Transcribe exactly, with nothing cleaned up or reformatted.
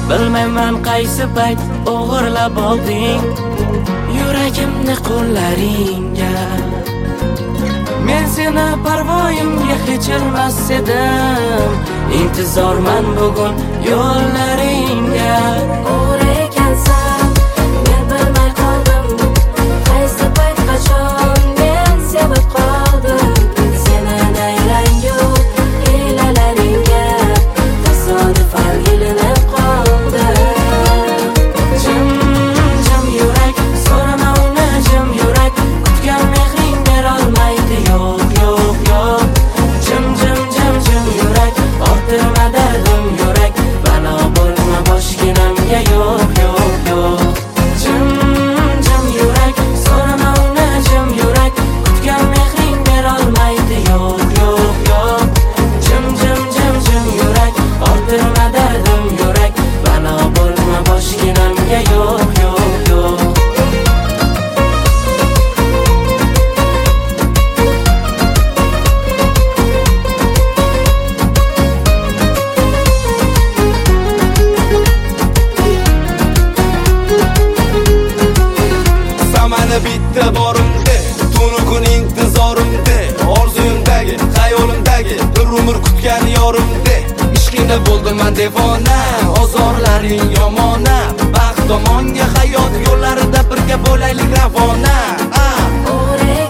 Bilmayman qaysi payt o'g'irlab olding yuragimni qo'llaringga. Men seni parvoyimga hech ilmas edim, intizorman bugun yo'llaringga. O'g'ri ekansan, men bilmay qoldim, qaysi payt qachon men sevib qoldim. Seni nayrangu hiylalaringga tasodifan ilinib qoldim. Jim jim yurak, so'rama uni jim yurak, kutgan mehring berolmaydi yo'q yo'q yo'q. Jim jim jim jim yurak, orttirma dardim yurak, balo bo'lma boshginamga yo'q yo'q yo'q. Jim jim yurak, so'rama uni jim yurak, kutgan mehring berolmaydi yo'q yo'q yo'q. Jim jim jim jim yurak, orttirma dardim yurak, balo bo'lma boshginamga yo'q yo'q yo'q. Samani bitta borimda, tunu kun intizorimda, orzuyimdagi, xayolimdagi, bir umr kutgan yorimda. Ishqingda bo'ldim men devona, ozorlaring yomona. Baxt tomonga hayot yo'llarida birga bo'laylik ravona. O'g'ri